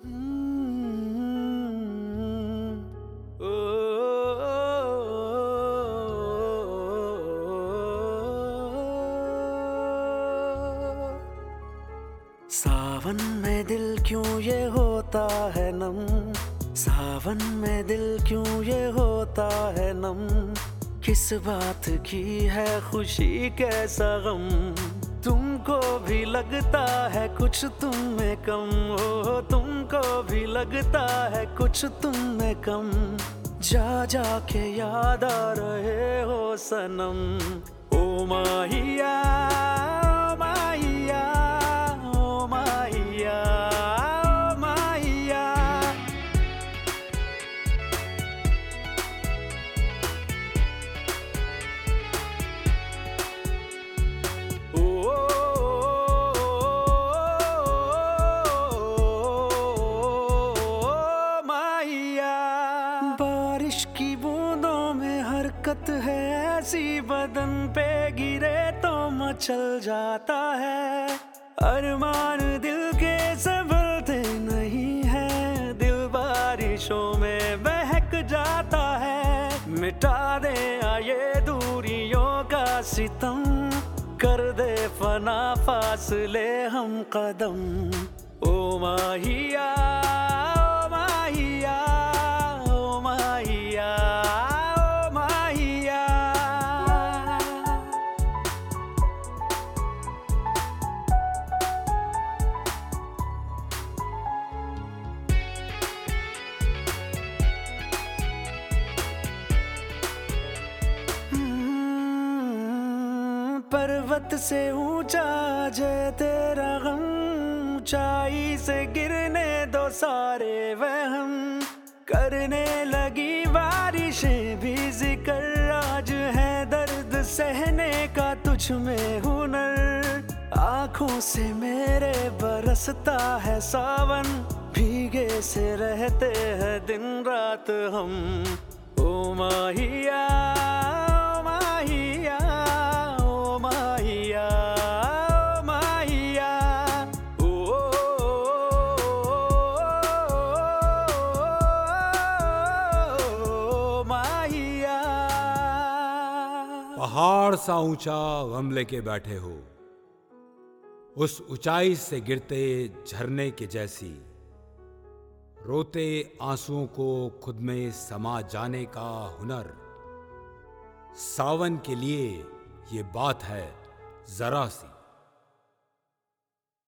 सावन में दिल क्यों ये होता है नम, सावन में दिल क्यों ये होता है नम, किस बात की है खुशी कैसा गम, तुमको भी लगता है कुछ तुम में कम, ओ तुमको भी लगता है कुछ तुम में कम, जा जा के याद आ रहे हो सनम, ओ माहिया बारिश की बूंदों में हरकत है ऐसी, बदन पे गिरे तो मचल जाता है, अरमान दिल के संभलते नहीं है, दिल बारिशों में बहक जाता है, मिटा दे ये दूरियों का सितम, कर दे फना फासले हम कदम, ओ माहिया पर्वत से ऊंचा जय तेरा गम, ऊंचाई से गिरने दो सारे वहम, करने लगी बारिशें भी जिक्र, आज है दर्द सहने का तुझ में हुनर, आंखों से मेरे बरसता है सावन, भीगे से रहते हैं दिन रात हम, ओ माहिया पहाड़ सा ऊंचा गम लेके बैठे हो, उस ऊंचाई से गिरते झरने के जैसी, रोते आंसुओं को खुद में समा जाने का हुनर, सावन के लिए ये बात है जरा सी।